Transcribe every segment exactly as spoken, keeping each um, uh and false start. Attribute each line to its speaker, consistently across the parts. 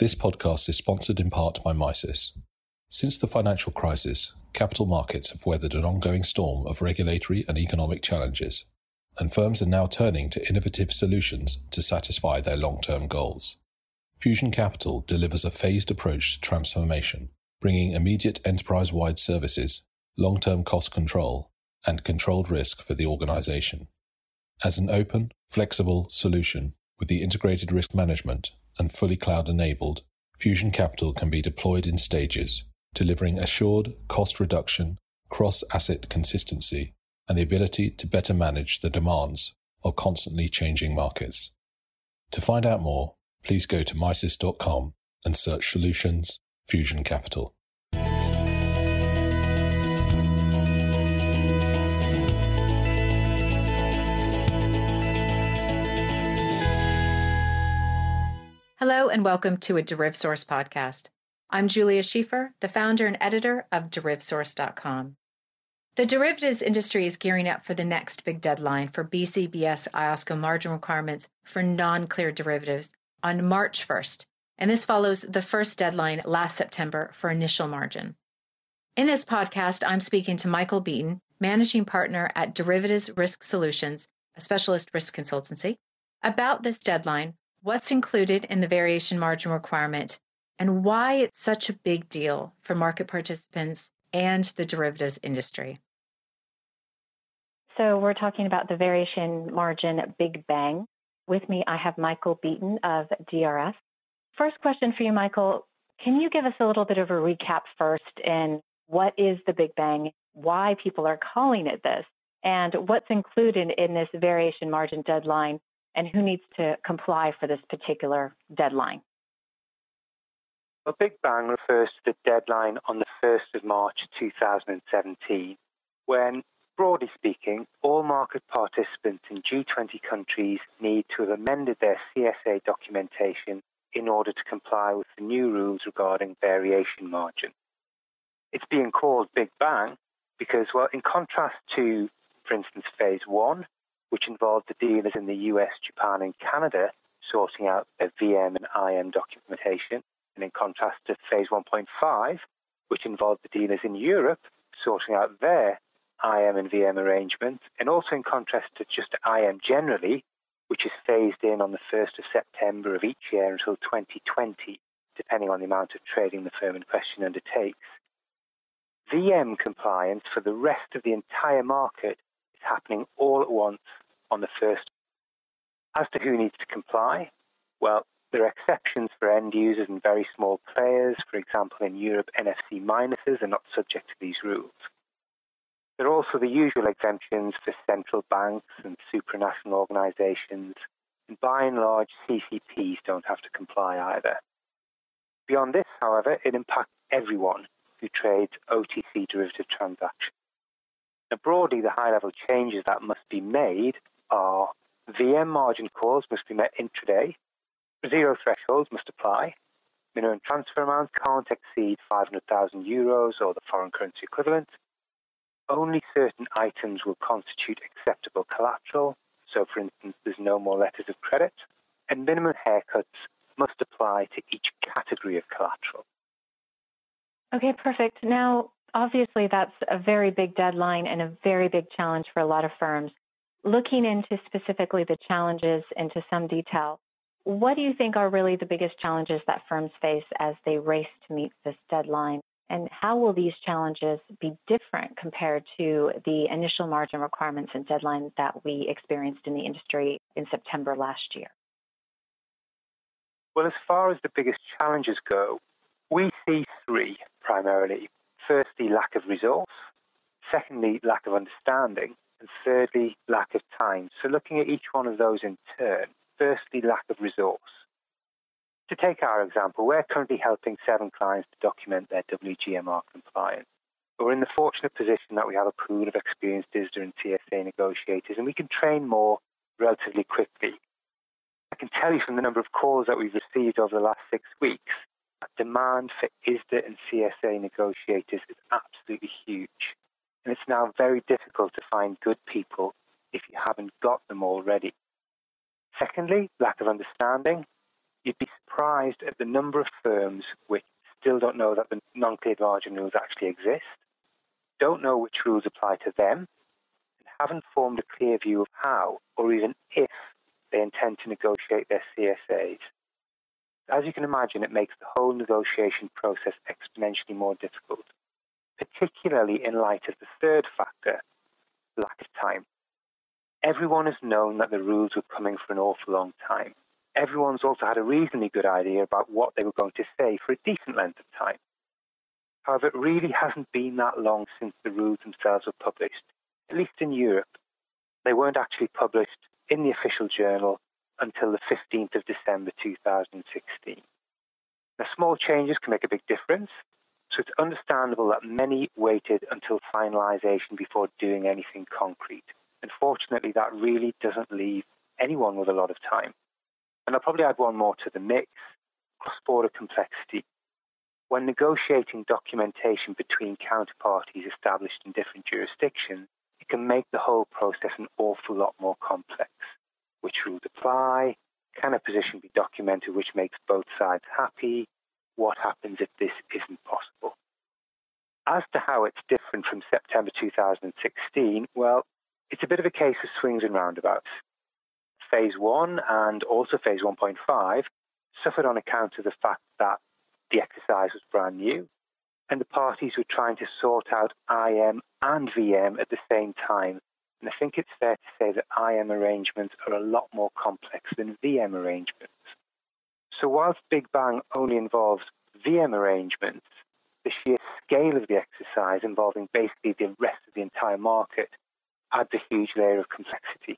Speaker 1: This podcast is sponsored in part by Misys. Since the financial crisis, capital markets have weathered an ongoing storm of regulatory and economic challenges, and firms are now turning to innovative solutions to satisfy their long-term goals. Fusion Capital delivers a phased approach to transformation, bringing immediate enterprise-wide services, long-term cost control, and controlled risk for the organization. As an open, flexible solution with the integrated risk management and fully cloud-enabled, Fusion Capital can be deployed in stages, delivering assured cost reduction, cross-asset consistency, and the ability to better manage the demands of constantly changing markets. To find out more, please go to misys dot com and search Solutions Fusion Capital.
Speaker 2: Hello and welcome to a DerivSource podcast. I'm Julia Schiefer, the founder and editor of deriv source dot com. The derivatives industry is gearing up for the next big deadline for B C B S I O S C O margin requirements for non-cleared derivatives on March first, and this follows the first deadline last September for initial margin. In this podcast, I'm speaking to Michael Beaton, managing partner at Derivatives Risk Solutions, a specialist risk consultancy, about this deadline, what's included in the variation margin requirement, and why it's such a big deal for market participants and the derivatives industry.
Speaker 3: So we're talking about the variation margin Big Bang. With me, I have Michael Beaton of D R S. First question for you, Michael. Can you give us a little bit of a recap first in what is the Big Bang, why people are calling it this, and what's included in this variation margin deadline, and who needs to comply for this particular deadline?
Speaker 4: Well, Big Bang refers to the deadline on the first of March two thousand seventeen, when, broadly speaking, all market participants in G twenty countries need to have amended their C S A documentation in order to comply with the new rules regarding variation margin. It's being called Big Bang because, well, in contrast to, for instance, Phase one, which involved the dealers in the U S, Japan, and Canada sorting out their V M and I M documentation, and in contrast to Phase one point five, which involved the dealers in Europe sorting out their I M and V M arrangements, and also in contrast to just I M generally, which is phased in on the first of September of each year until twenty twenty, depending on the amount of trading the firm in question undertakes. V M compliance for the rest of the entire market is happening all at once on the first. As to who needs to comply, well, there are exceptions for end users and very small players. For example, in Europe, N F C minuses are not subject to these rules. There are also the usual exemptions for central banks and supranational organizations, and by and large, C C Ps don't have to comply either. Beyond this, however, it impacts everyone who trades O T C derivative transactions. Now, broadly, the high-level changes that must be made are V M margin calls must be met intraday, zero thresholds must apply, minimum transfer amounts can't exceed five hundred thousand euros or the foreign currency equivalent, only certain items will constitute acceptable collateral, so for instance there's no more letters of credit, and minimum haircuts must apply to each category of collateral.
Speaker 3: Okay, perfect. Now, obviously that's a very big deadline and a very big challenge for a lot of firms. Looking into specifically the challenges into some detail, what do you think are really the biggest challenges that firms face as they race to meet this deadline? And how will these challenges be different compared to the initial margin requirements and deadlines that we experienced in the industry in September last year?
Speaker 4: Well, as far as the biggest challenges go, we see three primarily. Firstly, lack of resource. Secondly, lack of understanding. And thirdly, lack of time. So looking at each one of those in turn, firstly, lack of resource. To take our example, we're currently helping seven clients to document their W G M R compliance. We're in the fortunate position that we have a pool of experienced I S D A and C S A negotiators, and we can train more relatively quickly. I can tell you from the number of calls that we've received over the last six weeks, that demand for I S D A and C S A negotiators is absolutely huge. And it's now very difficult to find good people if you haven't got them already. Secondly, lack of understanding. you'd be surprised at the number of firms which still don't know that the non-cleared margin rules actually exist, don't know which rules apply to them, and haven't formed a clear view of how, or even if, they intend to negotiate their C S As. As you can imagine, it makes the whole negotiation process exponentially more difficult, particularly in light of the third factor, lack of time. Everyone has known that the rules were coming for an awful long time. Everyone's also had a reasonably good idea about what they were going to say for a decent length of time. However, it really hasn't been that long since the rules themselves were published, at least in Europe. They weren't actually published in the official journal until the fifteenth of December two thousand sixteen. Now, small changes can make a big difference, so it's understandable that many waited until finalisation before doing anything concrete. Unfortunately, that really doesn't leave anyone with a lot of time. And I'll probably add one more to the mix, cross-border complexity. When negotiating documentation between counterparties established in different jurisdictions, it can make the whole process an awful lot more complex. Which rules apply? Can a position be documented which makes both sides happy? What happens if this isn't possible? As to how it's different from September two thousand sixteen, well, it's a bit of a case of swings and roundabouts. Phase one and also phase one point five suffered on account of the fact that the exercise was brand new and the parties were trying to sort out I M and V M at the same time. And I think it's fair to say that I M arrangements are a lot more complex than V M arrangements. So whilst Big Bang only involves V M arrangements, the sheer scale of the exercise involving basically the rest of the entire market adds a huge layer of complexity.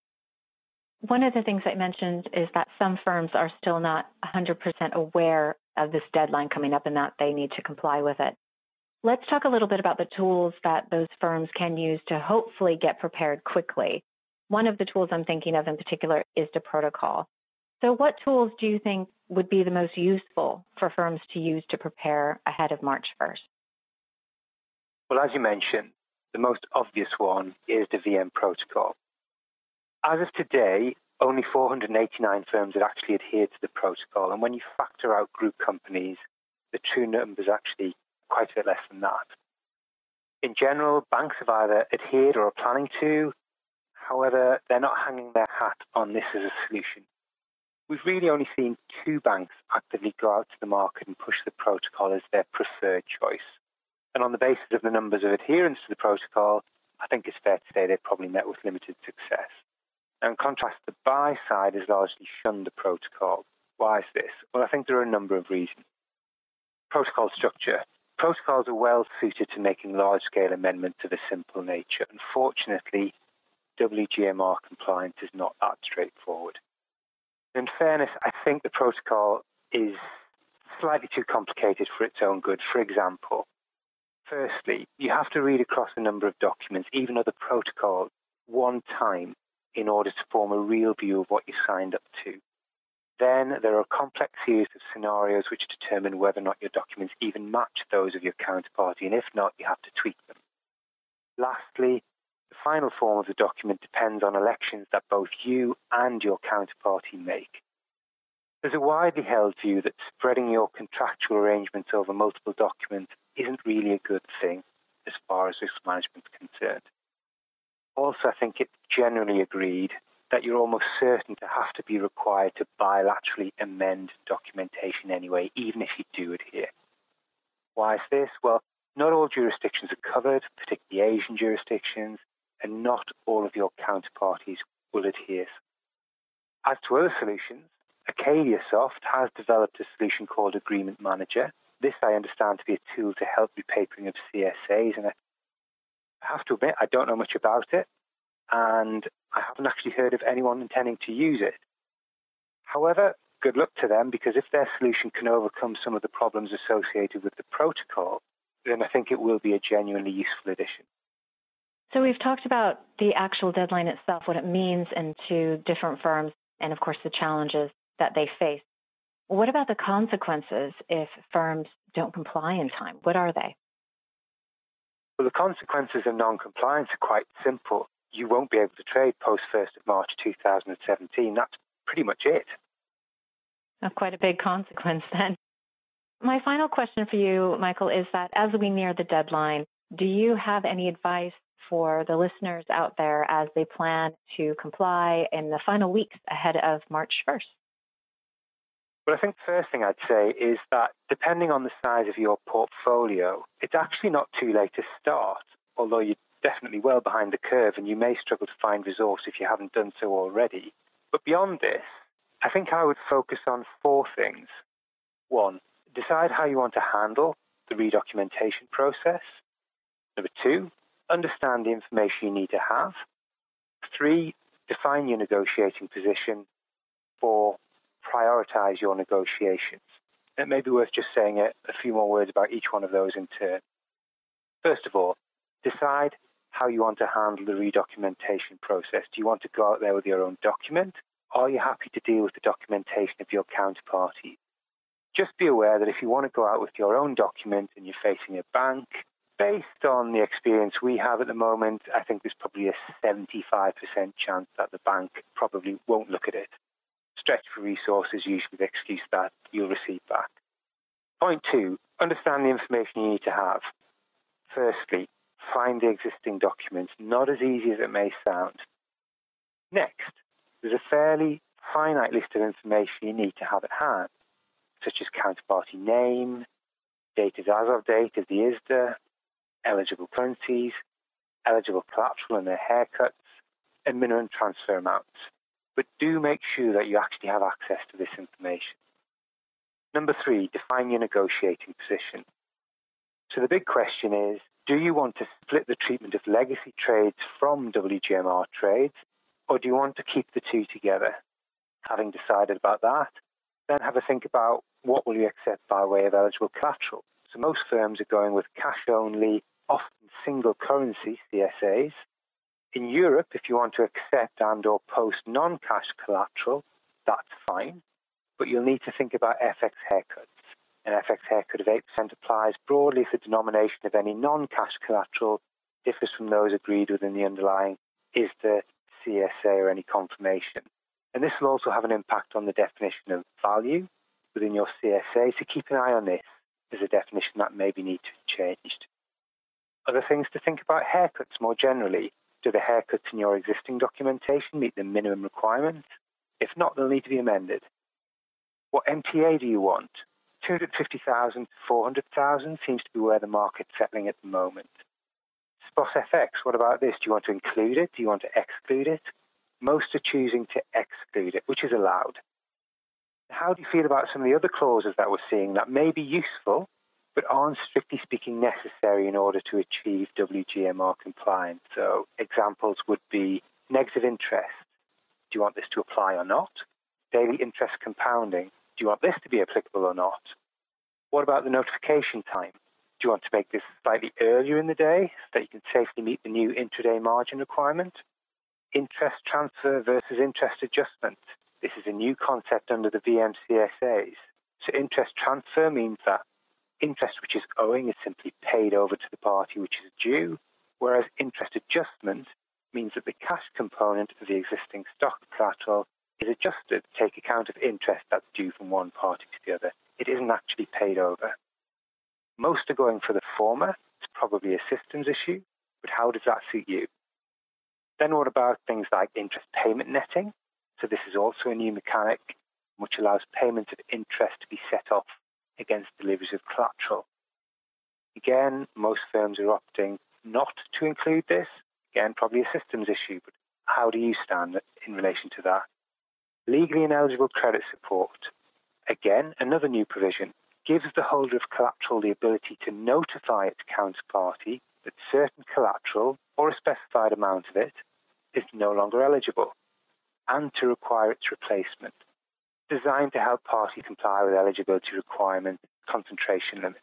Speaker 3: One of the things I mentioned is that some firms are still not one hundred percent aware of this deadline coming up and that they need to comply with it. Let's talk a little bit about the tools that those firms can use to hopefully get prepared quickly. One of the tools I'm thinking of in particular is the protocol. So what tools do you think would be the most useful for firms to use to prepare ahead of March first?
Speaker 4: Well, as you mentioned, the most obvious one is the V M protocol. As of today, only four hundred eighty-nine firms have actually adhered to the protocol. And when you factor out group companies, the true number is actually quite a bit less than that. In general, banks have either adhered or are planning to. However, they're not hanging their hat on this as a solution. We've really only seen two banks actively go out to the market and push the protocol as their preferred choice. And on the basis of the numbers of adherence to the protocol, I think it's fair to say they've probably met with limited success. Now, in contrast, the buy side has largely shunned the protocol. Why is this? Well, I think there are a number of reasons. Protocol structure. Protocols are well suited to making large-scale amendments of a simple nature. Unfortunately, W G M R compliance is not that straightforward. In fairness, I think the protocol is slightly too complicated for its own good. For example, firstly, you have to read across a number of documents, even other protocols, one time in order to form a real view of what you signed up to. Then there are a complex series of scenarios which determine whether or not your documents even match those of your counterparty, and if not, you have to tweak them. Lastly, the final form of the document depends on elections that both you and your counterparty make. There's a widely held view that spreading your contractual arrangements over multiple documents isn't really a good thing as far as risk management is concerned. Also, I think it's generally agreed that you're almost certain to have to be required to bilaterally amend documentation anyway, even if you do adhere. Why is this? Well, not all jurisdictions are covered, particularly Asian jurisdictions, and not all of your counterparties will adhere. As to other solutions, AcadiaSoft has developed a solution called Agreement Manager. This I understand to be a tool to help repapering of C S As, and I have to admit I don't know much about it, and I haven't actually heard of anyone intending to use it. However, good luck to them, because if their solution can overcome some of the problems associated with the protocol, then I think it will be a genuinely useful addition.
Speaker 3: So we've talked about the actual deadline itself, what it means into different firms, and of course the challenges that they face. What about the consequences if firms don't comply in time? What are they?
Speaker 4: Well, the consequences of non-compliance are quite simple. You won't be able to trade post first of March two thousand seventeen. That's pretty much it.
Speaker 3: Oh, quite a big consequence then. My final question for you, Michael, is that as we near the deadline, do you have any advice for the listeners out there as they plan to comply in the final weeks ahead of March first?
Speaker 4: Well, I think the first thing I'd say is that depending on the size of your portfolio, it's actually not too late to start, although you're definitely well behind the curve and you may struggle to find resource if you haven't done so already. But beyond this, I think I would focus on four things. One, decide how you want to handle the redocumentation process. Number two, understand the information you need to have. Three, define your negotiating position. Four, prioritize your negotiations. It may be worth just saying a, a few more words about each one of those in turn. First of all, decide how you want to handle the redocumentation process. Do you want to go out there with your own document? Are you happy to deal with the documentation of your counterparty? Just be aware that if you want to go out with your own document and you're facing a bank, based on the experience we have at the moment, I think there's probably a seventy-five percent chance that the bank probably won't look at it. Stretch for resources, usually the excuse that you'll receive back. Point two, understand the information you need to have. Firstly, find the existing documents, not as easy as it may sound. Next, there's a fairly finite list of information you need to have at hand, such as counterparty name, dated as of date of the I S D A, eligible currencies, eligible collateral and their haircuts, and minimum transfer amounts. But do make sure that you actually have access to this information. Number three, define your negotiating position. So the big question is, do you want to split the treatment of legacy trades from W G M R trades, or do you want to keep the two together? Having decided about that, then have a think about what will you accept by way of eligible collateral. So most firms are going with cash-only, often single currency C S As. In Europe, if you want to accept and or post non-cash collateral, that's fine, but you'll need to think about F X haircuts. An F X haircut of eight percent applies broadly if the denomination of any non-cash collateral differs from those agreed within the underlying I S D A, C S A, or any confirmation. And this will also have an impact on the definition of value within your C S A, so keep an eye on this as a definition that maybe needs to be changed. Other things to think about: haircuts more generally. Do the haircuts in your existing documentation meet the minimum requirement? If not, they'll need to be amended. What M T A do you want? two hundred fifty thousand to four hundred thousand seems to be where the market's settling at the moment. Spot F X, what about this? Do you want to include it? Do you want to exclude it? Most are choosing to exclude it, which is allowed. How do you feel about some of the other clauses that we're seeing that may be useful, but aren't strictly speaking necessary in order to achieve W G M R compliance? So examples would be negative interest. Do you want this to apply or not? Daily interest compounding. Do you want this to be applicable or not? What about the notification time? Do you want to make this slightly earlier in the day so that you can safely meet the new intraday margin requirement? Interest transfer versus interest adjustment. This is a new concept under the V M C S As. So interest transfer means that interest which is owing is simply paid over to the party which is due, whereas interest adjustment means that the cash component of the existing stock collateral is adjusted to take account of interest that's due from one party to the other. It isn't actually paid over. Most are going for the former. It's probably a systems issue, but how does that suit you? Then what about things like interest payment netting? So this is also a new mechanic which allows payments of interest to be set off against deliveries of collateral. Again, most firms are opting not to include this. Again, probably a systems issue, but how do you stand in relation to that? Legally ineligible credit support. Again, another new provision gives the holder of collateral the ability to notify its counterparty that certain collateral, or a specified amount of it, is no longer eligible, and to require its replacement, designed to help parties comply with eligibility requirements, concentration limits.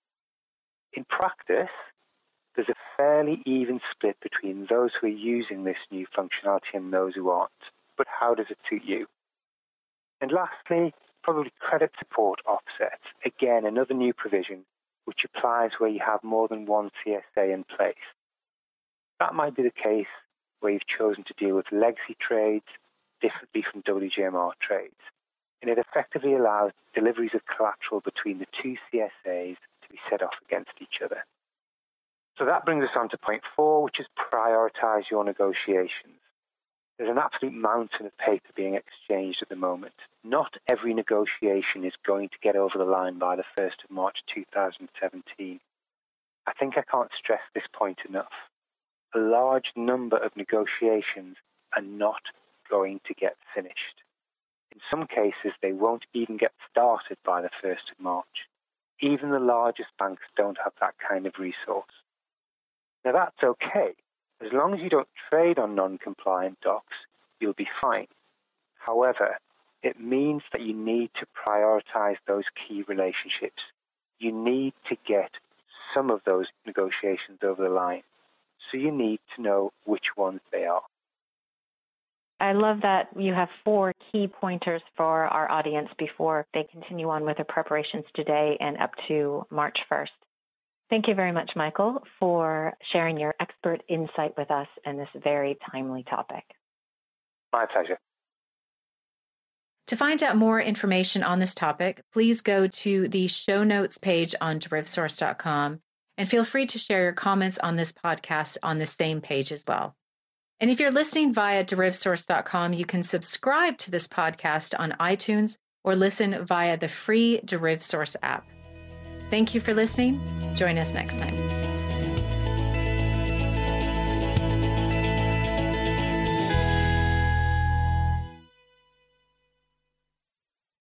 Speaker 4: In practice, there's a fairly even split between those who are using this new functionality and those who aren't. But how does it suit you? And lastly, probably credit support offsets. Again, another new provision which applies where you have more than one C S A in place. That might be the case where you've chosen to deal with legacy trades differently from W G M R trades. and it effectively allows deliveries of collateral between the two C S As to be set off against each other. So that brings us on to point four, which is prioritize your negotiations. There's an absolute mountain of paper being exchanged at the moment. Not every negotiation is going to get over the line by the first of March two thousand seventeen. I think I can't stress this point enough. A large number of negotiations are not going to get finished. In some cases, they won't even get started by the first of March. Even the largest banks don't have that kind of resource. Now that's okay. As long as you don't trade on non-compliant docs, you'll be fine. However, it means that you need to prioritize those key relationships. You need to get some of those negotiations over the line. So you need to know which ones they are.
Speaker 3: I love that you have four key pointers for our audience before they continue on with their preparations today and up to March first. Thank you very much, Michael, for sharing your expert insight with us in this very timely topic.
Speaker 4: My pleasure.
Speaker 2: To find out more information on this topic, please go to the show notes page on DerivSource dot com and feel free to share your comments on this podcast on the same page as well. And if you're listening via DerivSource dot com, you can subscribe to this podcast on iTunes or listen via the free DerivSource app. Thank you for listening. Join us next time.